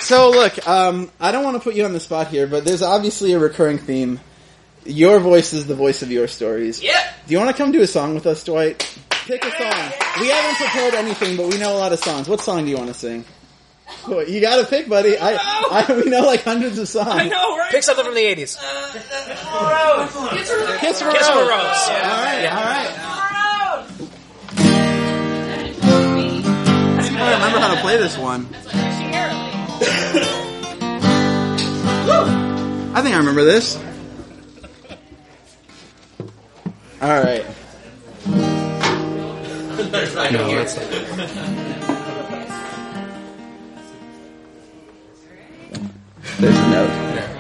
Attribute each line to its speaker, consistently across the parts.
Speaker 1: So look, I don't want to put you on the spot here, but there's obviously a recurring theme. Your voice is the voice of your stories.
Speaker 2: Yeah.
Speaker 1: Do you want to come do a song with us, Dwight? Pick a song. We haven't prepared anything, but we know a lot of songs. What song do you want to sing? You gotta pick, buddy. We know like hundreds of songs.
Speaker 2: I know, right?
Speaker 3: Pick something from the 80s.
Speaker 1: Kiss from a
Speaker 3: Kiss from a
Speaker 1: Rose.
Speaker 3: Rose.
Speaker 1: Alright. I remember how to play this one. I think I remember this. Alright.
Speaker 3: No, it's not.
Speaker 1: There's a note.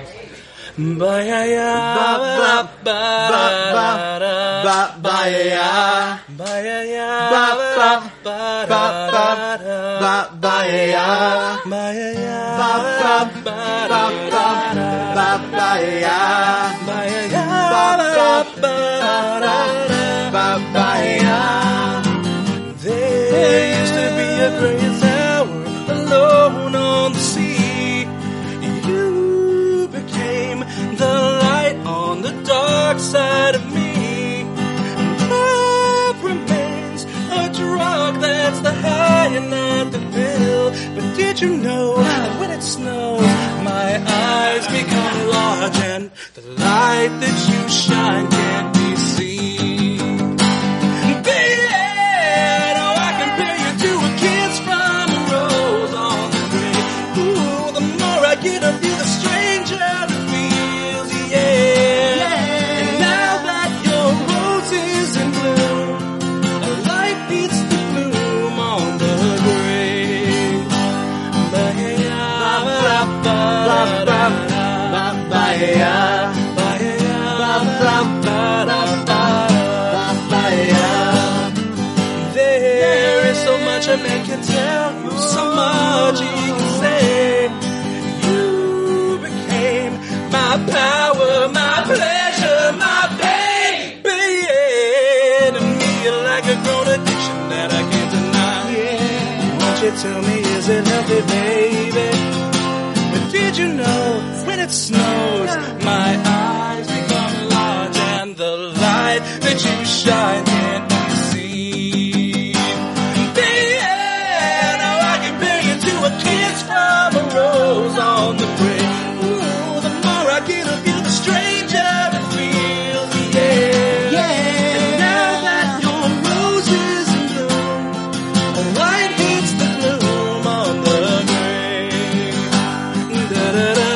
Speaker 4: There used to be a great tower alone on the sea. You became the light on the dark side of me. Love remains a drug that's the high and not the pill. But did you know that when it snows, my eyes become large and the light that you shine can't be seen? There is so much a man can tell you, so much he can say. You became my power, my pleasure, my pain. Baby, to me you're like a grown addiction that I can't deny. Won't you tell me, is it healthy, baby? But did you know when it snows, my eyes become large and the light that you shine can't be seen? Baby, now I compare you to a kiss from a rose on the grave. Ooh, the more I get of you, the stranger it feels, yeah. And now that your rose is in bloom, a light hits the gloom on the grave. Da-da-da.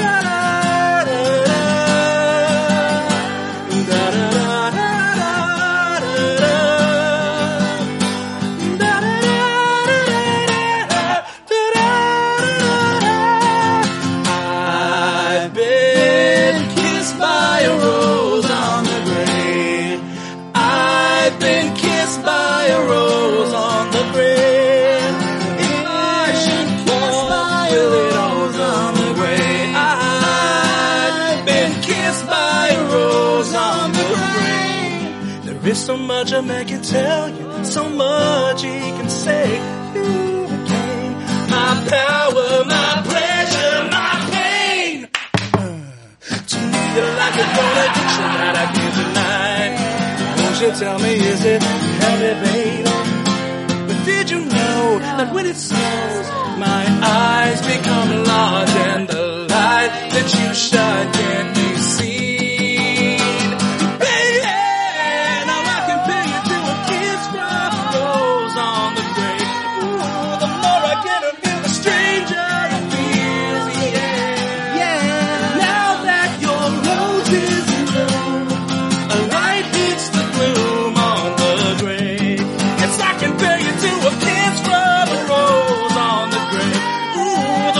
Speaker 4: I've been kissed by a rose on the grave. I've been kissed by a rose on the grave. If I should fall with it rose on the grave, I've been kissed by a rose on the grave. There is so much a man can tell you, so much he can say. You became my power, my pleasure, my pain. To me you're like a grown addiction that I can't deny. Won't you tell me, is it healthy, baby? But did you know that when it snows, my eyes become large and the light that you shine can't be seen? Baby, now I compare you to a kiss from a rose on the grave. Ooh, the more I get of you, the stranger it feels, yeah. Now that your rose is in bloom, a light hits the gloom on the grave. Yes, I compare you to a kiss from a rose on the grave. Ooh,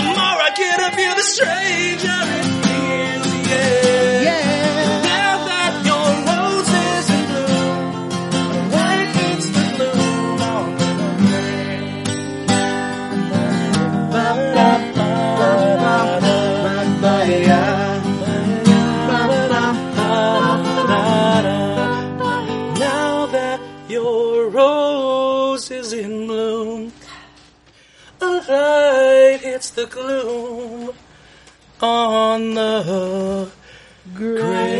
Speaker 4: the gloom on the grave.